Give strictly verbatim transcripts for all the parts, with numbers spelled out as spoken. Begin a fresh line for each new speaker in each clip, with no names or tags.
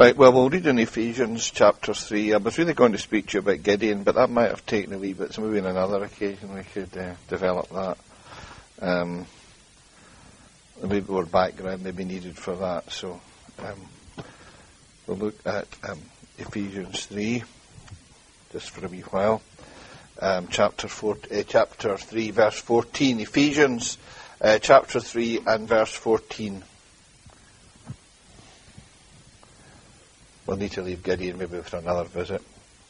Right, well, we'll read in Ephesians chapter three. I was really going to speak to you about Gideon, but that might have taken a wee bit, so maybe on another occasion we could uh, develop that. Um, a wee bit more background may be needed for that, so um, we'll look at um, Ephesians three, just for a wee while. Um, chapter, four, uh, chapter three, verse fourteen. Ephesians uh, chapter three and verse fourteen. We'll need to leave Gideon maybe for another visit.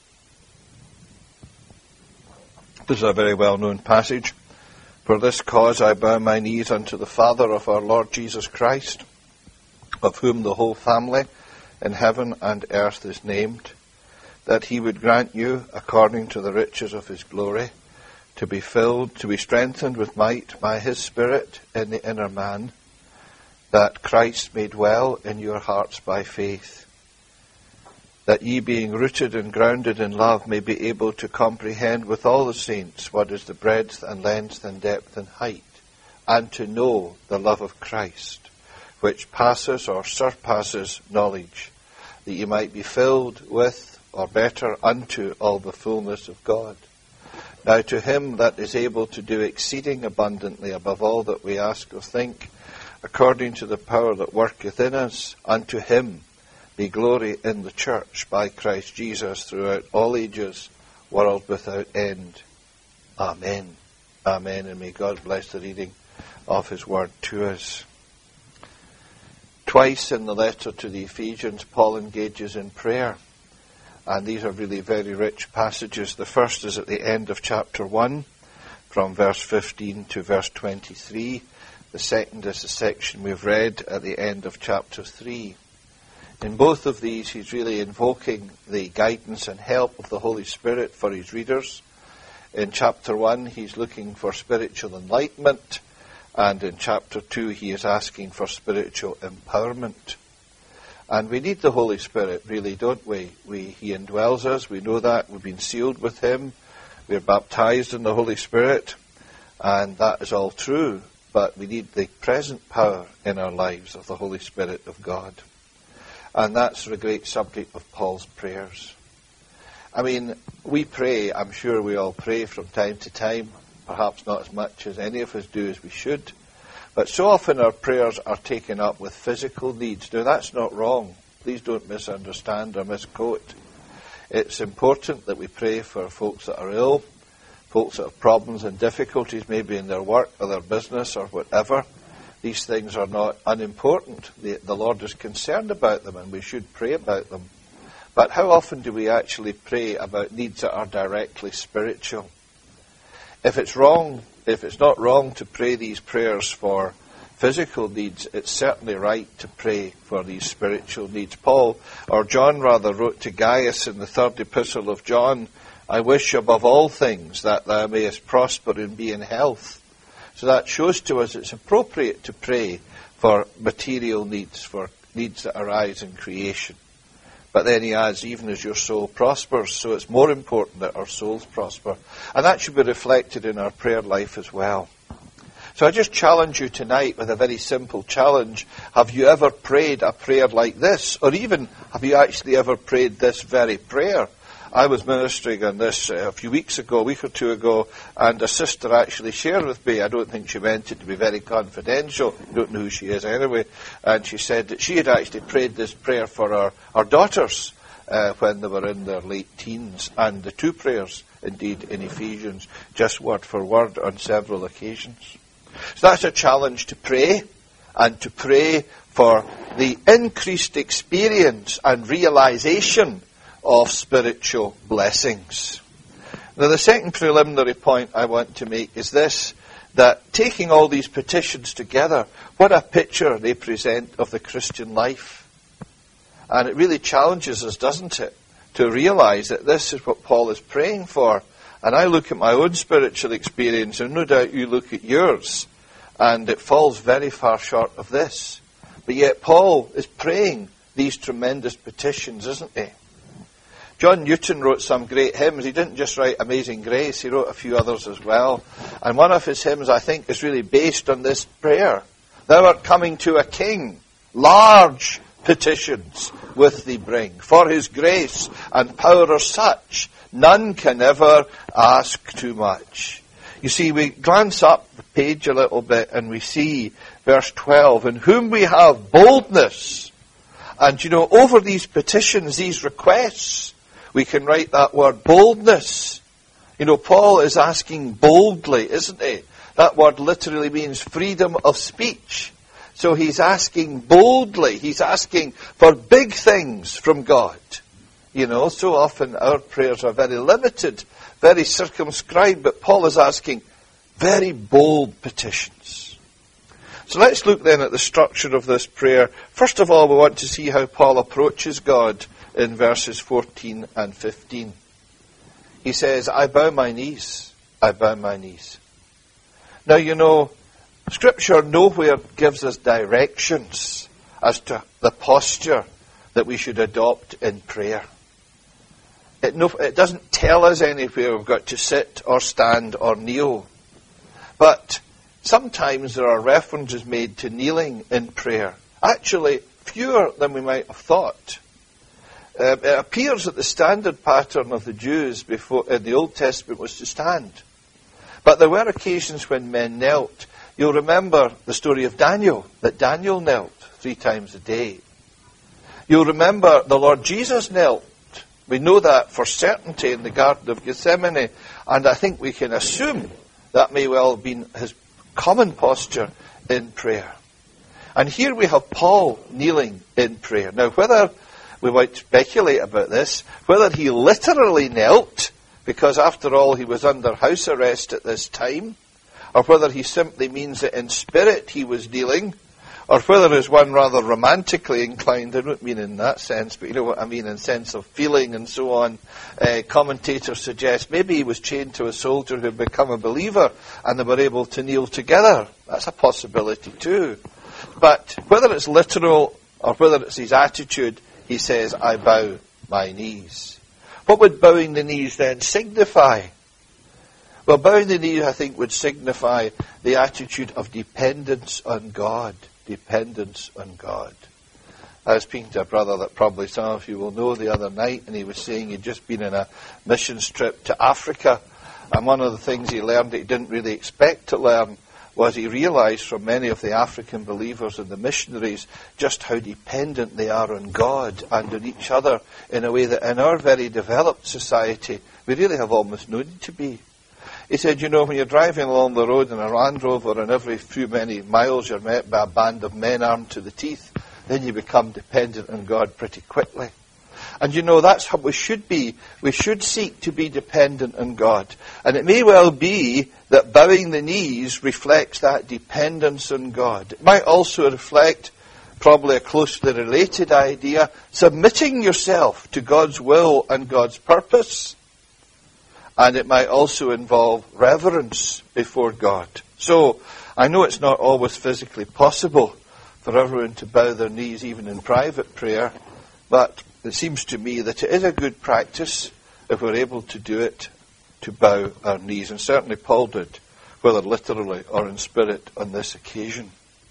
This is a very well-known passage. For this cause I bow my knees unto the Father of our Lord Jesus Christ, of whom the whole family in heaven and earth is named, that he would grant you, according to the riches of his glory, to be filled, to be strengthened with might by his Spirit in the inner man, that Christ may dwell in your hearts by faith, that ye, being rooted and grounded in love, may be able to comprehend with all the saints what is the breadth and length and depth and height, and to know the love of Christ, which passes or surpasses knowledge, that ye might be filled with, or better, unto all the fullness of God. Now to him that is able to do exceeding abundantly above all that we ask or think, according to the power that worketh in us, unto him be glory in the church by Christ Jesus throughout all ages, world without end. Amen. Amen. And may God bless the reading of his word to us. Twice in the letter to the Ephesians, Paul engages in prayer. And these are really very rich passages. The first is at the end of chapter one, from verse fifteen to verse twenty-three. The second is the section we've read at the end of chapter three. In both of these, he's really invoking the guidance and help of the Holy Spirit for his readers. In chapter one, he's looking for spiritual enlightenment, and in chapter two, he is asking for spiritual empowerment. And we need the Holy Spirit, really, don't we? we? He indwells us, we know that, we've been sealed with him, we're baptized in the Holy Spirit, and that is all true, but we need the present power in our lives of the Holy Spirit of God. And that's the great subject of Paul's prayers. I mean, we pray, I'm sure we all pray from time to time, perhaps not as much as any of us do as we should, but so often our prayers are taken up with physical needs. Now, that's not wrong. Please don't misunderstand or misquote. It's important that we pray for folks that are ill, folks that have problems and difficulties, maybe in their work or their business or whatever. These things are not unimportant. The, the Lord is concerned about them, and we should pray about them. But how often do we actually pray about needs that are directly spiritual? If it's wrong, if it's not wrong to pray these prayers for physical needs, it's certainly right to pray for these spiritual needs. Paul, or John rather, wrote to Gaius in the third epistle of John, I wish above all things that thou mayest prosper and be in health. So that shows to us it's appropriate to pray for material needs, for needs that arise in creation. But then he adds, even as your soul prospers, so it's more important that our souls prosper. And that should be reflected in our prayer life as well. So I just challenge you tonight with a very simple challenge. Have you ever prayed a prayer like this? Or even, have you actually ever prayed this very prayer? I was ministering on this uh, a few weeks ago, a week or two ago, and a sister actually shared with me, I don't think she meant it to be very confidential, I don't know who she is anyway, and she said that she had actually prayed this prayer for her, her daughters uh, when they were in their late teens, and the two prayers, indeed, in Ephesians, just word for word on several occasions. So that's a challenge to pray, and to pray for the increased experience and realization of spiritual blessings. Now, the second preliminary point I want to make is this, that taking all these petitions together, what a picture they present of the Christian life. And it really challenges us, doesn't it, to realize that this is what Paul is praying for. And I look at my own spiritual experience, and no doubt you look at yours, and it falls very far short of this. But yet Paul is praying these tremendous petitions, isn't he? John Newton wrote some great hymns. He didn't just write Amazing Grace, he wrote a few others as well. And one of his hymns, I think, is really based on this prayer. Thou art coming to a king, large petitions, with thee bring. For his grace and power are such, none can ever ask too much. You see, we glance up the page a little bit and we see verse twelve, in whom we have boldness. And, you know, over these petitions, these requests, we can write that word boldness. You know, Paul is asking boldly, isn't he? That word literally means freedom of speech. So he's asking boldly. He's asking for big things from God. You know, so often our prayers are very limited, very circumscribed, but Paul is asking very bold petitions. So let's look then at the structure of this prayer. First of all, we want to see how Paul approaches God in verses fourteen and fifteen. He says, I bow my knees, I bow my knees. Now, you know, Scripture nowhere gives us directions as to the posture that we should adopt in prayer. It, no, it doesn't tell us anywhere we've got to sit or stand or kneel. But sometimes there are references made to kneeling in prayer. Actually, fewer than we might have thought. Uh, it appears that the standard pattern of the Jews before in the Old Testament was to stand. But there were occasions when men knelt. You'll remember the story of Daniel, that Daniel knelt three times a day. You'll remember the Lord Jesus knelt. We know that for certainty in the Garden of Gethsemane, and I think we can assume that may well have been his common posture in prayer. And here we have Paul kneeling in prayer. Now, whether we might speculate about this, whether he literally knelt, because after all he was under house arrest at this time, or whether he simply means that in spirit he was kneeling, or whether as one rather romantically inclined, I don't mean in that sense, but you know what I mean, in sense of feeling and so on, uh, commentators suggest maybe he was chained to a soldier who had become a believer and they were able to kneel together. That's a possibility too. But whether it's literal or whether it's his attitude, he says, I bow my knees. What would bowing the knees then signify? Well, bowing the knees, I think, would signify the attitude of dependence on God. Dependence on God. I was speaking to a brother that probably some of you will know the other night, and he was saying he'd just been in a missions trip to Africa, and one of the things he learned that he didn't really expect to learn was he realized from many of the African believers and the missionaries just how dependent they are on God and on each other in a way that in our very developed society we really have almost no need to be. He said, you know, when you're driving along the road in a Land Rover and every few many miles you're met by a band of men armed to the teeth, then you become dependent on God pretty quickly. And you know, that's how we should be. We should seek to be dependent on God. And it may well be that bowing the knees reflects that dependence on God. It might also reflect probably a closely related idea, submitting yourself to God's will and God's purpose. And it might also involve reverence before God. So, I know it's not always physically possible for everyone to bow their knees even in private prayer, but it seems to me that it is a good practice, if we're able to do it, to bow our knees. And certainly Paul did, whether literally or in spirit on this occasion.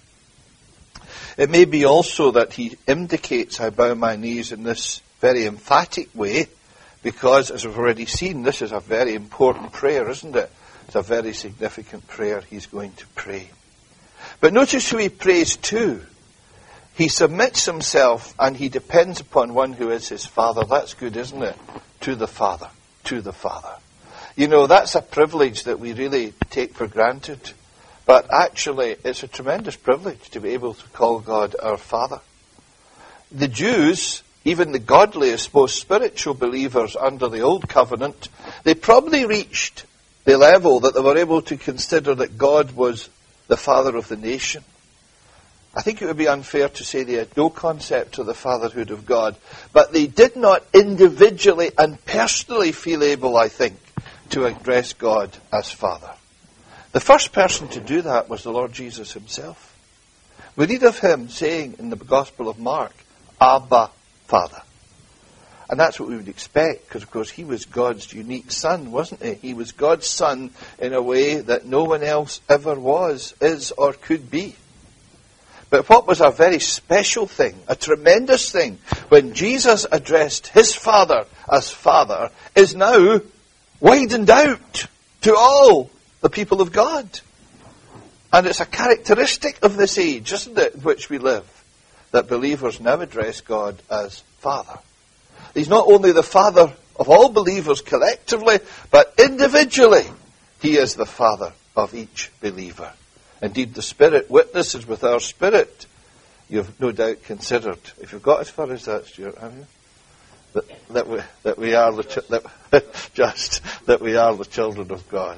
It may be also that he indicates, I bow my knees in this very emphatic way, because, as we've already seen, this is a very important prayer, isn't it? It's a very significant prayer he's going to pray. But notice who he prays to. He submits himself and he depends upon one who is his Father. That's good, isn't it? To the Father. To the Father. You know, that's a privilege that we really take for granted. But actually, it's a tremendous privilege to be able to call God our Father. The Jews, even the godliest, most spiritual believers under the Old Covenant, they probably reached the level that they were able to consider that God was the Father of the nation. I think it would be unfair to say they had no concept of the fatherhood of God, but they did not individually and personally feel able, I think, to address God as Father. The first person to do that was the Lord Jesus himself. We read of him saying in the Gospel of Mark, Abba, Father. And that's what we would expect, because of course he was God's unique son, wasn't he? He was God's son in a way that no one else ever was, is, or could be. But what was a very special thing, a tremendous thing, when Jesus addressed his Father as Father, is now widened out to all the people of God. And it's a characteristic of this age, isn't it, in which we live, that believers now address God as Father. He's not only the Father of all believers collectively, but individually, he is the Father of each believer. Indeed, the Spirit witnesses with our spirit. You've no doubt considered, if you've got as far as that, Stuart, have you? That, that we that we are the ch- that, just that we are the children of God.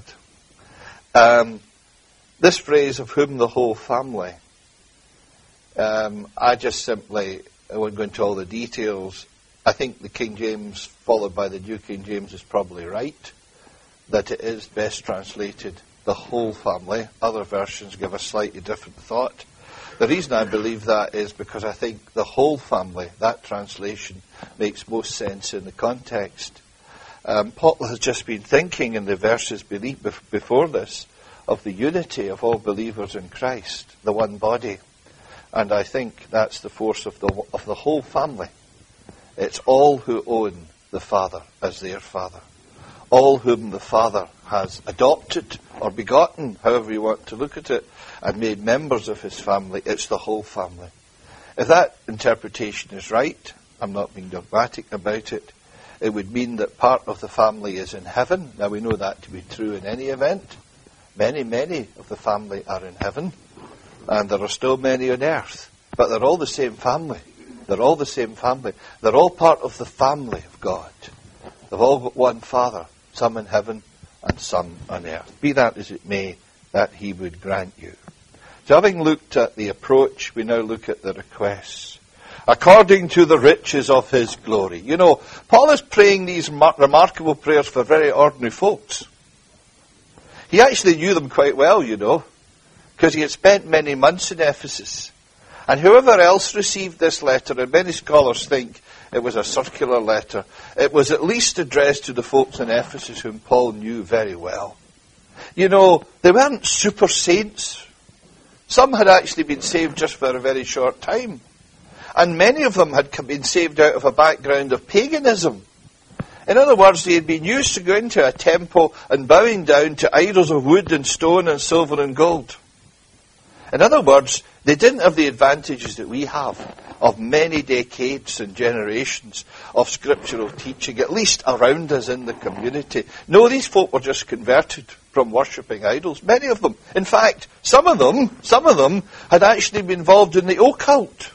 Um, this phrase of whom the whole family. Um, I just simply I won't go into all the details. I think the King James, followed by the New King James, is probably right. That it is best translated the whole family. Other versions give a slightly different thought. The reason I believe that is because I think the whole family, that translation, makes most sense in the context. Um, Paul has just been thinking in the verses before this of the unity of all believers in Christ, the one body. And I think that's the force of the of the whole family. It's all who own the Father as their Father. All whom the Father has adopted or begotten, however you want to look at it, and made members of his family. It's the whole family. If that interpretation is right, I'm not being dogmatic about it, it would mean that part of the family is in heaven. Now we know that to be true in any event. Many, many of the family are in heaven, and there are still many on earth. But they're all the same family. They're all the same family. They're all part of the family of God. They've all got one Father. Some in heaven and some on earth. Be that as it may, that he would grant you. So having looked at the approach, we now look at the requests. According to the riches of his glory. You know, Paul is praying these mar- remarkable prayers for very ordinary folks. He actually knew them quite well, you know, because he had spent many months in Ephesus. And whoever else received this letter, and many scholars think it was a circular letter, it was at least addressed to the folks in Ephesus whom Paul knew very well. You know, they weren't super saints. Some had actually been saved just for a very short time. And many of them had been saved out of a background of paganism. In other words, they had been used to going to a temple and bowing down to idols of wood and stone and silver and gold. In other words, they didn't have the advantages that we have of many decades and generations of scriptural teaching, at least around us in the community. No, these folk were just converted from worshipping idols. Many of them. In fact, some of them, some of them had actually been involved in the occult.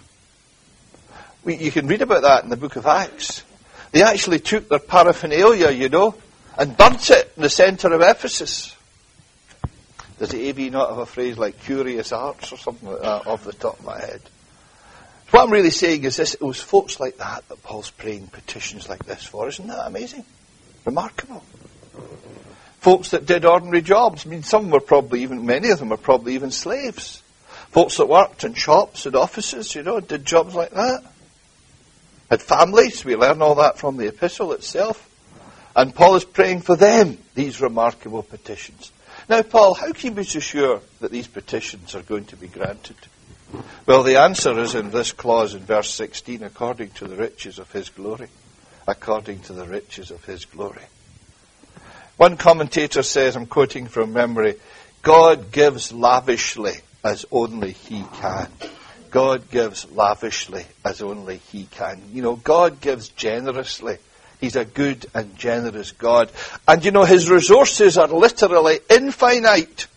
We, you can read about that in the book of Acts. They actually took their paraphernalia, you know, and burnt it in the centre of Ephesus. Does the A B not have a phrase like curious arts or something like that off the top of my head? What I'm really saying is this, it was folks like that that Paul's praying petitions like this for. Isn't that amazing? Remarkable. Folks that did ordinary jobs. I mean, some were probably even, many of them were probably even slaves. Folks that worked in shops and offices, you know, did jobs like that. Had families. We learn all that from the epistle itself. And Paul is praying for them, these remarkable petitions. Now, Paul, how can you be so sure that these petitions are going to be granted? Well, the answer is in this clause in verse sixteen, according to the riches of his glory. According to the riches of his glory. One commentator says, I'm quoting from memory, God gives lavishly as only he can. God gives lavishly as only he can. You know, God gives generously. He's a good and generous God. And you know, his resources are literally infinite.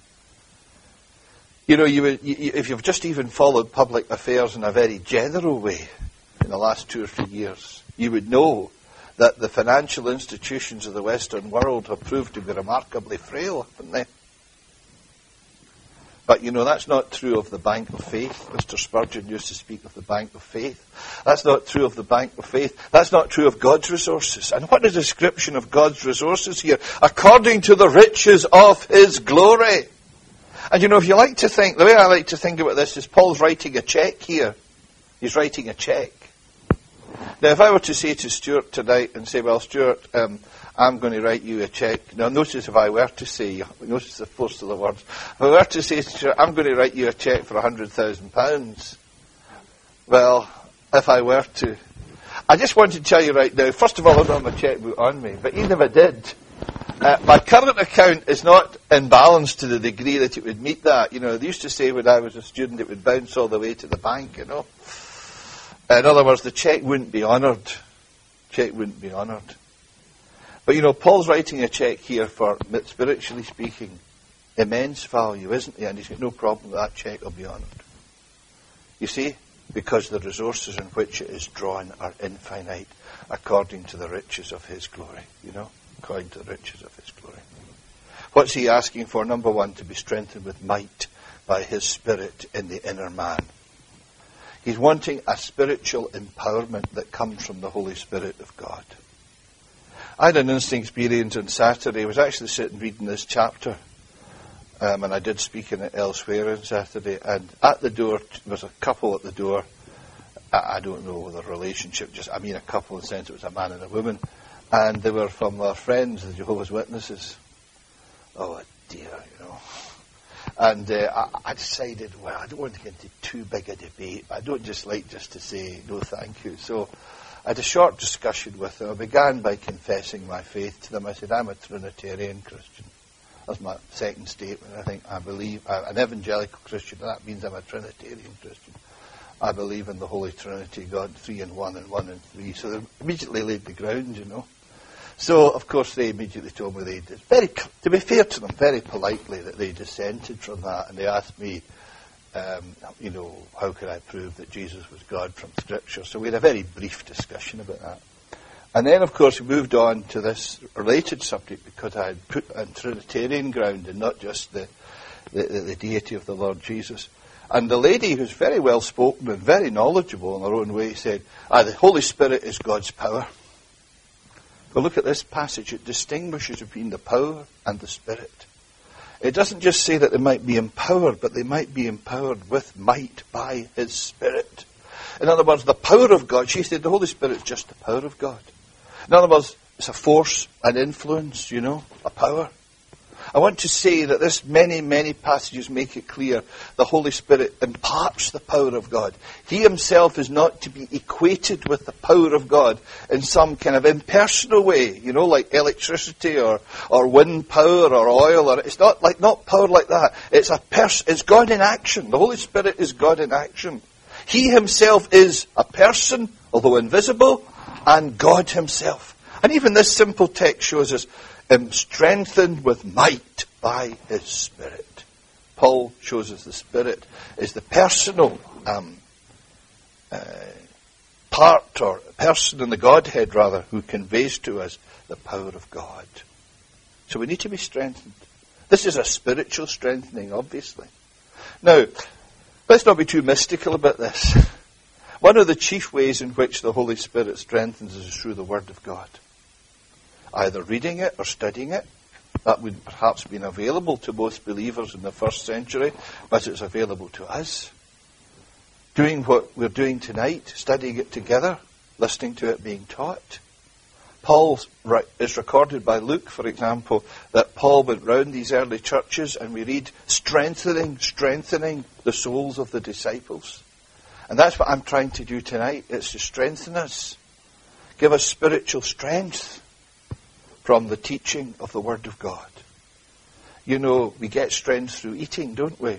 You know, you, you, if you've just even followed public affairs in a very general way in the last two or three years, you would know that the financial institutions of the Western world have proved to be remarkably frail, haven't they? But, you know, that's not true of the Bank of Faith. Mister Spurgeon used to speak of the Bank of Faith. That's not true of the Bank of Faith. That's not true of God's resources. And what a description of God's resources here. According to the riches of his glory. And, you know, if you like to think, the way I like to think about this is Paul's writing a cheque here. He's writing a cheque. Now, if I were to say to Stuart tonight and say, well, Stuart, um, I'm going to write you a cheque. Now notice if I were to say, notice the force of the words, if I were to say, I'm going to write you a cheque for one hundred thousand pounds, well, if I were to, I just want to tell you right now, first of all, I don't have my chequebook on me, but even if I did, uh, my current account is not in balance to the degree that it would meet that. You know, they used to say when I was a student it would bounce all the way to the bank, you know. In other words, the cheque wouldn't be honoured. Cheque wouldn't be honoured. But, you know, Paul's writing a cheque here for, spiritually speaking, immense value, isn't he? And he's got no problem that that cheque will be honoured. You see? Because the resources in which it is drawn are infinite, according to the riches of his glory. You know? According to the riches of his glory. What's he asking for? Number one, to be strengthened with might by his Spirit in the inner man. He's wanting a spiritual empowerment that comes from the Holy Spirit of God. I had an interesting experience on Saturday. I was actually sitting reading this chapter, um, and I did speak in it elsewhere on Saturday, and at the door, there was a couple at the door. I, I don't know the relationship, just I mean a couple in the sense it was a man and a woman, and they were from our friends, the Jehovah's Witnesses. Oh dear, you know. And uh, I, I decided, well, I don't want to get into too big a debate. I don't just like just to say, no, thank you. So I had a short discussion with them. I began by confessing my faith to them. I said, I'm a Trinitarian Christian. That's my second statement. I think I believe, I'm an evangelical Christian, and that means I'm a Trinitarian Christian. I believe in the Holy Trinity, God, three in one and one in three. So they immediately laid the ground, you know. So, of course, they immediately told me they did. Very, to be fair to them, very politely that they dissented from that, and they asked me, um, you know, how could I prove that Jesus was God from Scripture? So we had a very brief discussion about that. And then, of course, we moved on to this related subject because I had put on Trinitarian ground and not just the, the, the, the deity of the Lord Jesus. And the lady, who's very well spoken and very knowledgeable in her own way, said, ah, the Holy Spirit is God's power. Well, look at this passage. It distinguishes between the power and the Spirit. It doesn't just say that they might be empowered, but they might be empowered with might by His Spirit. In other words, the power of God, she said the Holy Spirit is just the power of God. In other words, it's a force, an influence, you know, a power. I want to say that this many, many passages make it clear the Holy Spirit imparts the power of God. He himself is not to be equated with the power of God in some kind of impersonal way, you know, like electricity or, or wind power or oil. Or it's not like not power like that. It's a pers- It's God in action. The Holy Spirit is God in action. He himself is a person, although invisible, and God himself. And even this simple text shows us him strengthened with might by his Spirit. Paul shows us the Spirit is the personal um, uh, part or person in the Godhead, rather, who conveys to us the power of God. So we need to be strengthened. This is a spiritual strengthening, obviously. Now, let's not be too mystical about this. One of the chief ways in which the Holy Spirit strengthens us is through the Word of God. Either reading it or studying it. That would perhaps have been available to most believers in the first century, but it's available to us. Doing what we're doing tonight, studying it together, listening to it being taught. Paul is recorded by Luke, for example, that Paul went round these early churches and we read strengthening, strengthening the souls of the disciples. And that's what I'm trying to do tonight. It's to strengthen us. Give us spiritual strength from the teaching of the Word of God. You know, we get strength through eating, don't we?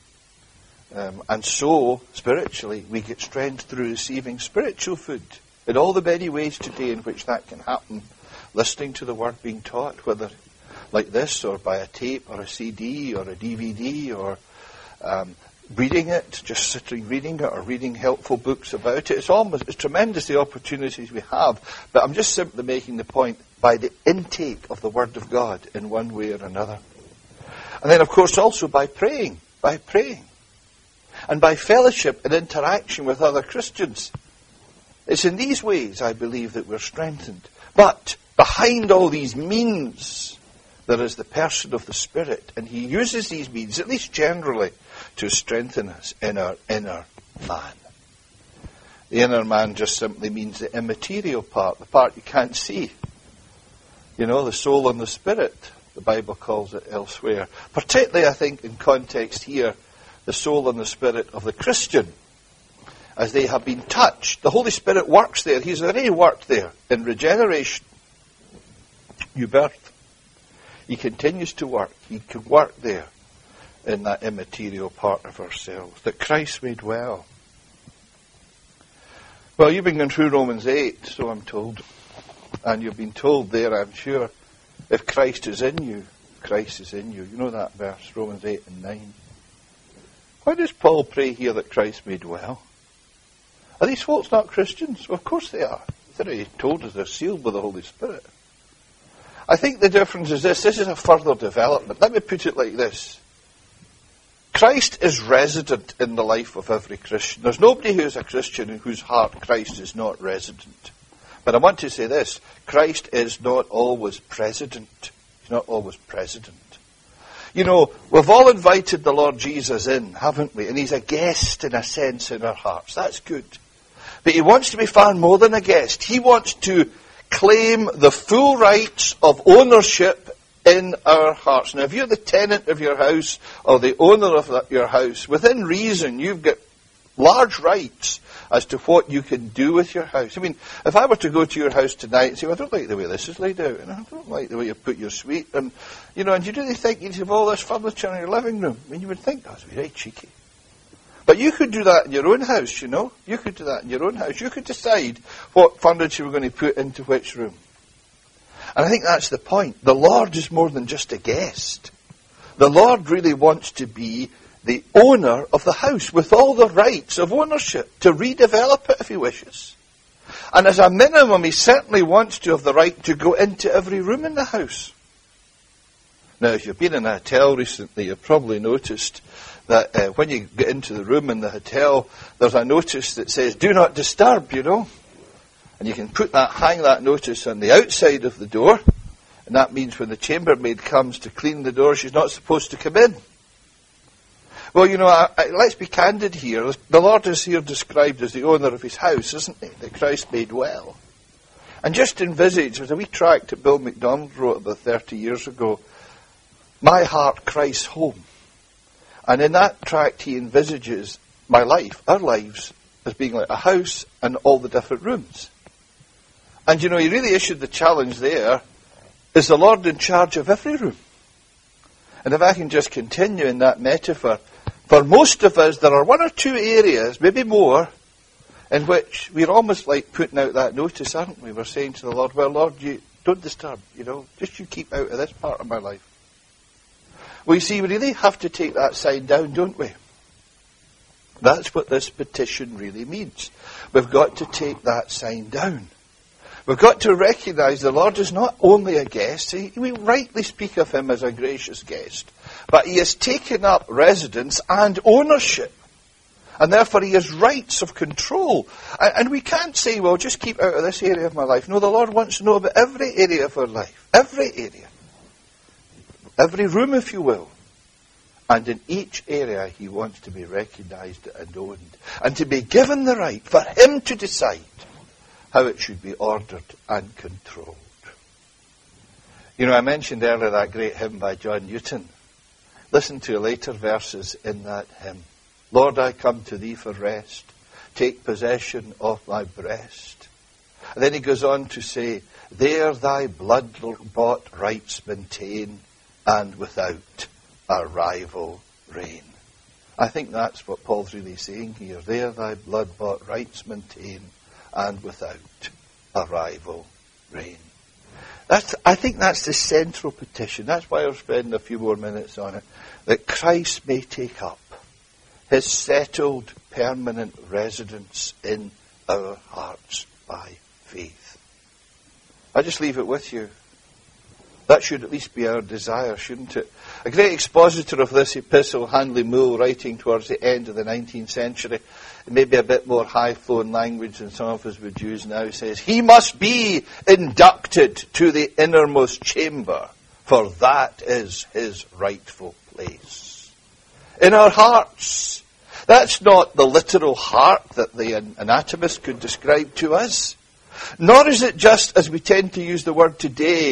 Um, and so, spiritually, we get strength through receiving spiritual food. In all the many ways today in which that can happen. Listening to the Word being taught, whether like this, or by a tape, or a C D, or a D V D, or um, reading it, just sitting reading it, or reading helpful books about it. It's almost, it's tremendous the opportunities we have. But I'm just simply making the point, by the intake of the Word of God in one way or another. And then, of course, also by praying, by praying. And by fellowship and interaction with other Christians. It's in these ways, I believe, that we're strengthened. But behind all these means, there is the person of the Spirit. And he uses these means, at least generally, to strengthen us in our inner man. The inner man just simply means the immaterial part, the part you can't see. You know, the soul and the spirit, the Bible calls it elsewhere. Particularly, I think, in context here, the soul and the spirit of the Christian, as they have been touched. The Holy Spirit works there. He's already worked there in regeneration, new birth. He continues to work. He can work there in that immaterial part of ourselves, that Christ made well. Well, you've been going through Romans eight, so I'm told. And you've been told there, I'm sure, if Christ is in you, Christ is in you. You know that verse, Romans eight and nine. Why does Paul pray here that Christ made well? Are these folks not Christians? Well, of course they are. He's already told us they're sealed with the Holy Spirit. I think the difference is this. This is a further development. Let me put it like this. Christ is resident in the life of every Christian. There's nobody who is a Christian in whose heart Christ is not resident. But I want to say this. Christ is not always president. He's not always president. You know, we've all invited the Lord Jesus in, haven't we? And he's a guest in a sense in our hearts. That's good. But he wants to be far more than a guest. He wants to claim the full rights of ownership in our hearts. Now, if you're the tenant of your house or the owner of your house, within reason, you've got large rights as to what you can do with your house. I mean, if I were to go to your house tonight and say, well, I don't like the way this is laid out, and I don't like the way you put your suite, and, you know, and you really think you'd have all this furniture in your living room? I mean, you would think that's very cheeky. But you could do that in your own house, you know. You could do that in your own house. You could decide what furniture we're going to put into which room. And I think that's the point. The Lord is more than just a guest. The Lord really wants to be the owner of the house with all the rights of ownership, to redevelop it if he wishes. And as a minimum, he certainly wants to have the right to go into every room in the house. Now, if you've been in a hotel recently, you've probably noticed that uh, when you get into the room in the hotel, there's a notice that says, do not disturb, you know. And you can put that, hang that notice on the outside of the door, and that means when the chambermaid comes to clean the door, she's not supposed to come in. Well, you know, I, I, let's be candid here. The Lord is here described as the owner of his house, isn't he? That Christ made well. And just envisage, there's a wee tract that Bill MacDonald wrote about thirty years ago, My Heart, Christ's Home. And in that tract he envisages my life, our lives, as being like a house and all the different rooms. And, you know, he really issued the challenge there, is the Lord in charge of every room? And if I can just continue in that metaphor, for most of us, there are one or two areas, maybe more, in which we're almost like putting out that notice, aren't we? We're saying to the Lord, well, Lord, you don't disturb, you know, just you keep out of this part of my life. Well, you see, we really have to take that sign down, don't we? That's what this petition really means. We've got to take that sign down. We've got to recognize the Lord is not only a guest. He, we rightly speak of him as a gracious guest. But he has taken up residence and ownership. And therefore he has rights of control. And, and we can't say, well, just keep out of this area of my life. No, the Lord wants to know about every area of our life. Every area. Every room, if you will. And in each area he wants to be recognized and owned. And to be given the right for him to decide how it should be ordered and controlled. You know, I mentioned earlier that great hymn by John Newton. Listen to later verses in that hymn. Lord, I come to thee for rest. Take possession of my breast. And then he goes on to say, there thy blood-bought rights maintain, and without a rival reign. I think that's what Paul's really saying here. There thy blood-bought rights maintain, and without a rival reign. That's, I think that's the central petition. That's why I'll spend a few more minutes on it. That Christ may take up his settled permanent residence in our hearts by faith. I just leave it with you. That should at least be our desire, shouldn't it? A great expositor of this epistle, Handley Moule, writing towards the end of the nineteenth century, maybe a bit more high-flown language than some of us would use now, says, he must be inducted to the innermost chamber, for that is his rightful place. In our hearts. That's not the literal heart that the anatomist could describe to us. Nor is it just, as we tend to use the word today,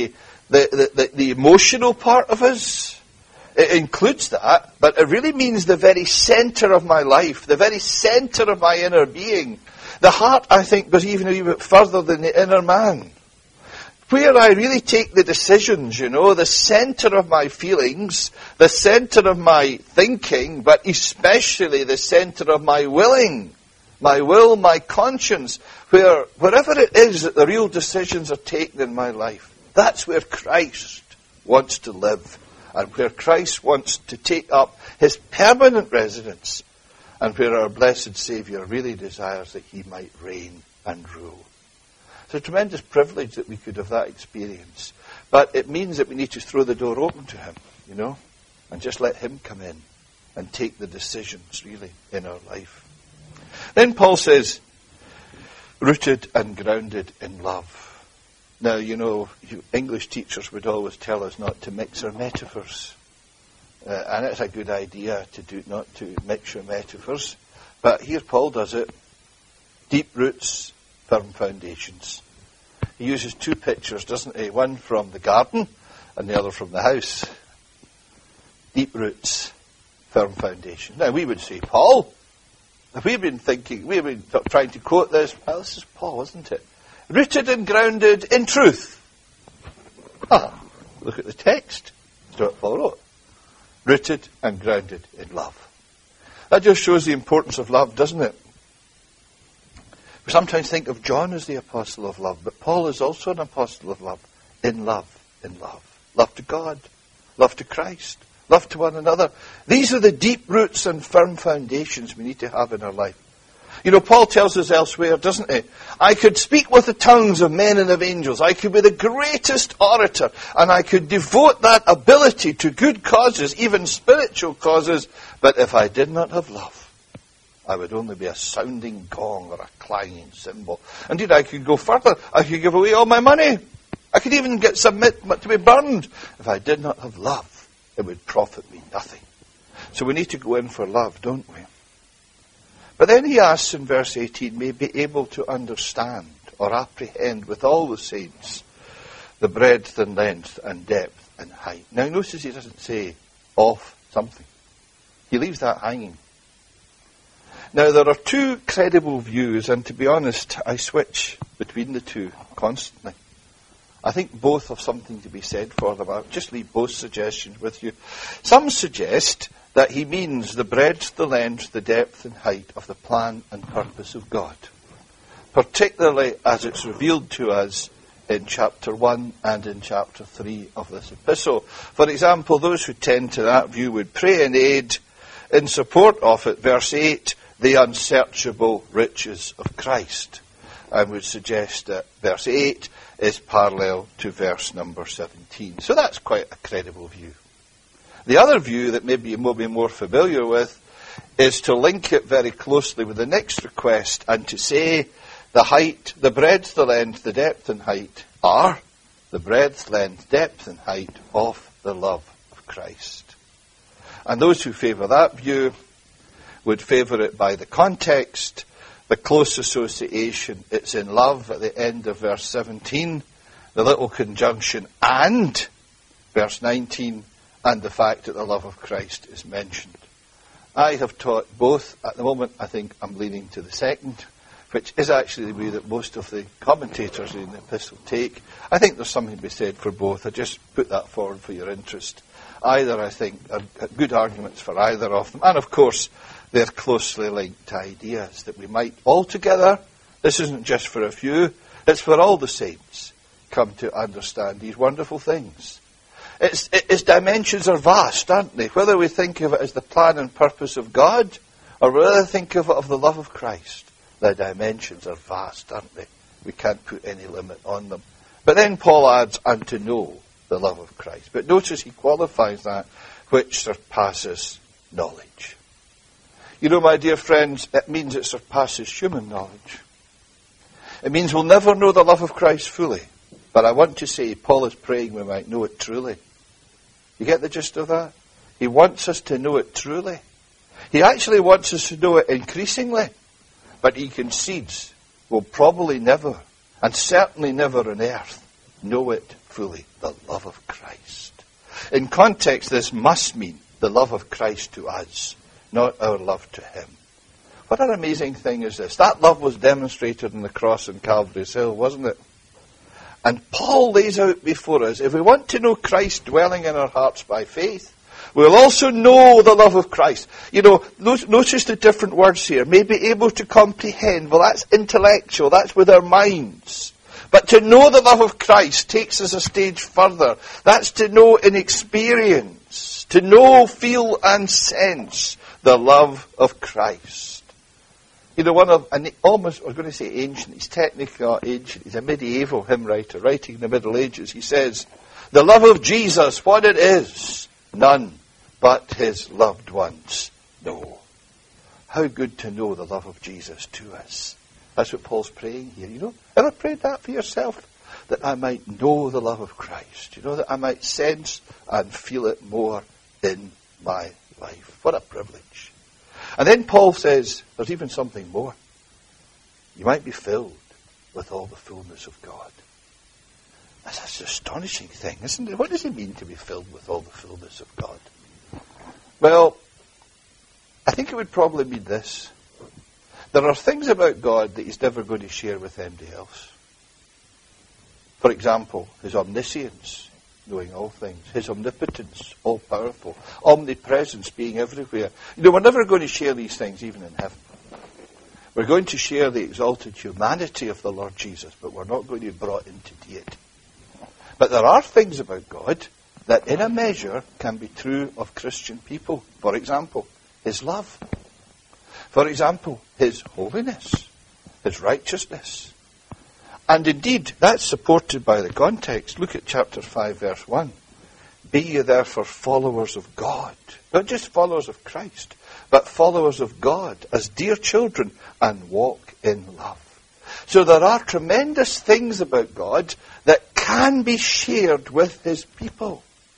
the, the, the, the emotional part of us. It includes that, but it really means the very centre of my life, the very centre of my inner being. The heart, I think, goes even a wee bit further than the inner man. Where I really take the decisions, you know, the centre of my feelings, the centre of my thinking, but especially the centre of my willing, my will, my conscience, where wherever it is that the real decisions are taken in my life, that's where Christ wants to live. And where Christ wants to take up his permanent residence, and where our blessed Saviour really desires that he might reign and rule. It's a tremendous privilege that we could have that experience. But it means that we need to throw the door open to him, you know, and just let him come in and take the decisions, really, in our life. Then Paul says, rooted and grounded in love. Now, you know, you English teachers would always tell us not to mix our metaphors. Uh, and it's a good idea to do not to mix your metaphors. But here Paul does it. Deep roots, firm foundations. He uses two pictures, doesn't he? One from the garden and the other from the house. Deep roots, firm foundations. Now, we would say, Paul, if we've been thinking, we've been trying to quote this, well, this is Paul, isn't it? Rooted and grounded in truth. Ah, look at the text. That's what Paul wrote. Rooted and grounded in love. That just shows the importance of love, doesn't it? We sometimes think of John as the apostle of love, but Paul is also an apostle of love. In love, in love. Love to God, love to Christ, love to one another. These are the deep roots and firm foundations we need to have in our life. You know, Paul tells us elsewhere, doesn't he? I could speak with the tongues of men and of angels. I could be the greatest orator, and I could devote that ability to good causes, even spiritual causes. But if I did not have love, I would only be a sounding gong or a clanging cymbal. Indeed, I could go further. I could give away all my money. I could even get submit to be burned. If I did not have love, it would profit me nothing. So we need to go in for love, don't we? But then he asks in verse eighteen, may be able to understand or apprehend with all the saints the breadth and length and depth and height. Now notice he doesn't say of something. He leaves that hanging. Now there are two credible views, and to be honest, I switch between the two constantly. I think both have something to be said for them. I'll just leave both suggestions with you. Some suggest that he means the breadth, the length, the depth and height of the plan and purpose of God, particularly as it's revealed to us in chapter one and in chapter three of this epistle. For example, those who tend to that view would pray in aid, in support of it, verse eight, the unsearchable riches of Christ, and would suggest that verse eight is parallel to verse number seventeen. So that's quite a credible view. The other view that maybe you will be more familiar with is to link it very closely with the next request and to say the height, the breadth, the length, the depth and height are the breadth, length, depth and height of the love of Christ. And those who favour that view would favour it by the context, the close association. It's in love at the end of verse seventeen, the little conjunction and, verse nineteen, and the fact that the love of Christ is mentioned. I have taught both. At the moment, I think I'm leaning to the second, which is actually the view that most of the commentators in the epistle take. I think there's something to be said for both. I just put that forward for your interest. Either, I think, are good arguments for either of them. And, of course, they're closely linked ideas that we might altogether, this isn't just for a few, it's for all the saints, come to understand these wonderful things. Its, its dimensions are vast, aren't they? Whether we think of it as the plan and purpose of God, or whether we think of it of the love of Christ, the dimensions are vast, aren't they? We can't put any limit on them. But then Paul adds, and to know the love of Christ. But notice he qualifies that, which surpasses knowledge. You know, my dear friends, it means it surpasses human knowledge. It means we'll never know the love of Christ fully. But I want to say, Paul is praying we might know it truly. You get the gist of that? He wants us to know it truly. He actually wants us to know it increasingly. But he concedes we'll probably never, and certainly never on earth, know it fully the love of Christ. In context, this must mean the love of Christ to us, not our love to him. What an amazing thing is this? That love was demonstrated on the cross in Calvary's Hill, wasn't it? And Paul lays out before us, if we want to know Christ dwelling in our hearts by faith, we'll also know the love of Christ. You know, notice the different words here. May be able to comprehend. Well, that's intellectual. That's with our minds. But to know the love of Christ takes us a stage further. That's to know in experience. To know, feel, and sense the love of Christ. You know, one of, and almost, I was going to say ancient, he's technically not ancient, he's a medieval hymn writer, writing in the Middle Ages. He says, the love of Jesus, what it is, none but his loved ones know. How good to know the love of Jesus to us. That's what Paul's praying here, you know. Ever prayed that for yourself? That I might know the love of Christ, you know, that I might sense and feel it more in my life. What a privilege. And then Paul says, there's even something more. You might be filled with all the fullness of God. That's an astonishing thing, isn't it? What does it mean to be filled with all the fullness of God? Well, I think it would probably mean this. There are things about God that he's never going to share with anybody else. For example, his omniscience, knowing all things, his omnipotence, all-powerful, omnipresence, being everywhere. You know, we're never going to share these things even in heaven. We're going to share the exalted humanity of the Lord Jesus, but we're not going to be brought into deity. But there are things about God that in a measure can be true of Christian people. For example, his love. For example, his holiness, his righteousness. And indeed, that's supported by the context. Look at chapter five, verse one. Be ye therefore followers of God. Not just followers of Christ, but followers of God as dear children, and walk in love. So there are tremendous things about God that can be shared with his people.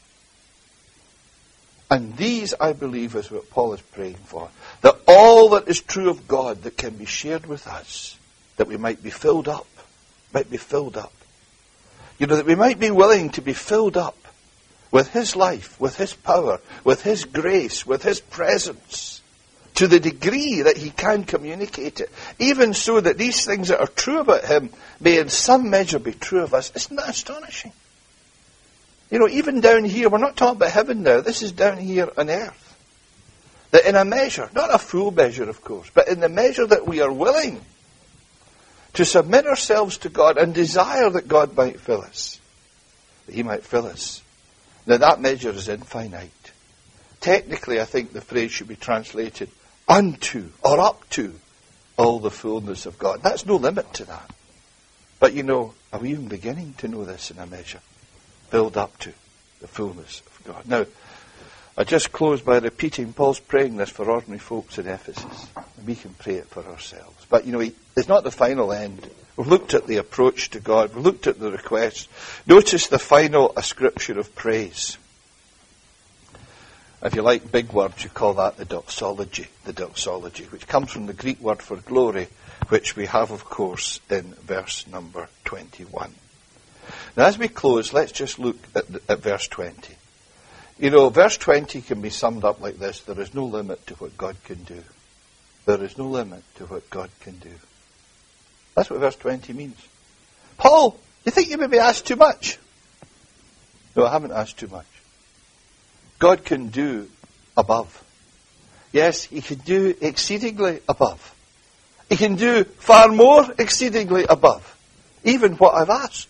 And these, I believe, is what Paul is praying for. That all that is true of God that can be shared with us, that we might be filled up, might be filled up. You know, that we might be willing to be filled up with his life, with his power, with his grace, with his presence, to the degree that he can communicate it. Even so that these things that are true about him may in some measure be true of us. Isn't that astonishing? You know, even down here, we're not talking about heaven now, this is down here on earth. That in a measure, not a full measure of course, but in the measure that we are willing to submit ourselves to God and desire that God might fill us, that he might fill us. Now that measure is infinite. Technically, I think the phrase should be translated unto or up to all the fullness of God. That's no limit to that. But you know, are we even beginning to know this in a measure? Build up to the fullness of God. Now, I just close by repeating Paul's praying this for ordinary folks in Ephesus. And we can pray it for ourselves. But, you know, he, it's not the final end. We've looked at the approach to God. We've looked at the request. Notice the final ascription of praise. If you like big words, you call that the doxology. The doxology, which comes from the Greek word for glory, which we have, of course, in verse number twenty-one. Now, as we close, let's just look at, the, at verse twenty. You know, verse twenty can be summed up like this. There is no limit to what God can do. There is no limit to what God can do. That's what verse twenty means. Paul, you think you maybe asked too much? No, I haven't asked too much. God can do above. Yes, he can do exceedingly above. He can do far more exceedingly above. Even what I've asked.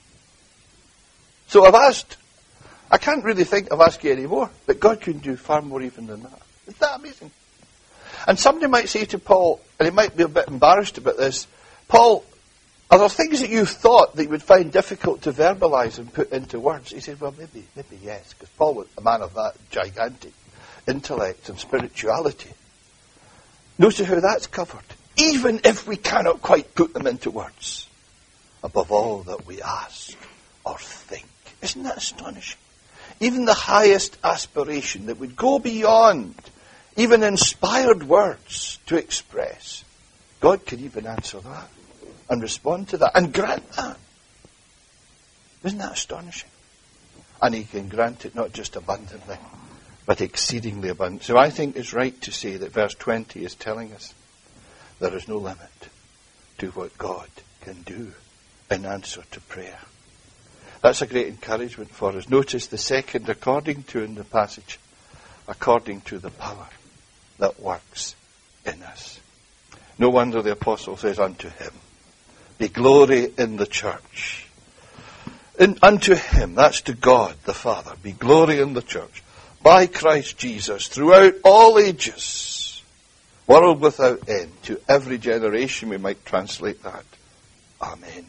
So I've asked. I can't really think of asking any more. But God can do far more even than that. Isn't that amazing? And somebody might say to Paul, and he might be a bit embarrassed about this, Paul, are there things that you thought that you would find difficult to verbalize and put into words? He said, well, maybe, maybe yes, because Paul was a man of that gigantic intellect and spirituality. Notice how that's covered. Even if we cannot quite put them into words. Above all that we ask or think. Isn't that astonishing? Even the highest aspiration that would go beyond even inspired words to express. God can even answer that and respond to that and grant that. Isn't that astonishing? And he can grant it not just abundantly, but exceedingly abundant. So I think it's right to say that verse twenty is telling us there is no limit to what God can do in answer to prayer. That's a great encouragement for us. Notice the second, according to in the passage, according to the power that works in us. No wonder the apostle says, unto him be glory in the church. In, unto him, that's to God the Father, be glory in the church, by Christ Jesus, throughout all ages, world without end, to every generation, we might translate that. Amen.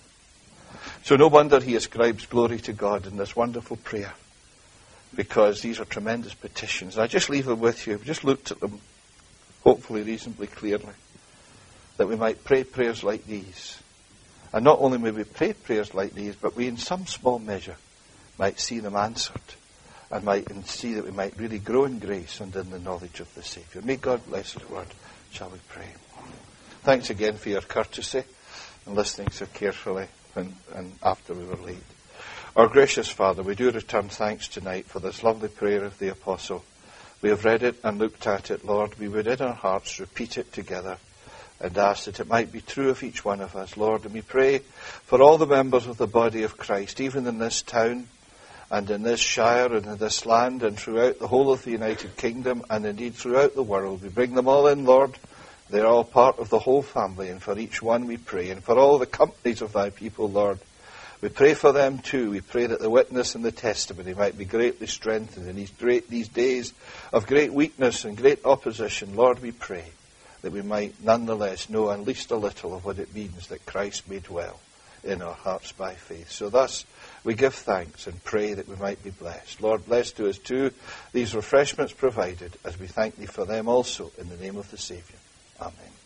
So no wonder he ascribes glory to God in this wonderful prayer, because these are tremendous petitions. I just leave them with you. I've just looked at them, hopefully reasonably clearly, that we might pray prayers like these. And not only may we pray prayers like these, but we in some small measure might see them answered, and might and see that we might really grow in grace and in the knowledge of the Saviour. May God bless His word. Shall we pray? Thanks again for your courtesy and listening so carefully and, and after we were late. Our gracious Father, we do return thanks tonight for this lovely prayer of the Apostle. We have read it and looked at it, Lord. We would in our hearts repeat it together and ask that it might be true of each one of us, Lord. And we pray for all the members of the body of Christ, even in this town and in this shire and in this land and throughout the whole of the United Kingdom and indeed throughout the world. We bring them all in, Lord. They're all part of the whole family, and for each one we pray. And for all the companies of thy people, Lord, we pray for them too. We pray that the witness and the testimony might be greatly strengthened in these great these days of great weakness and great opposition. Lord, we pray that we might nonetheless know at least a little of what it means that Christ may dwell in our hearts by faith. So thus we give thanks and pray that we might be blessed. Lord, bless to us too these refreshments provided, as we thank thee for them also in the name of the Saviour. Amen.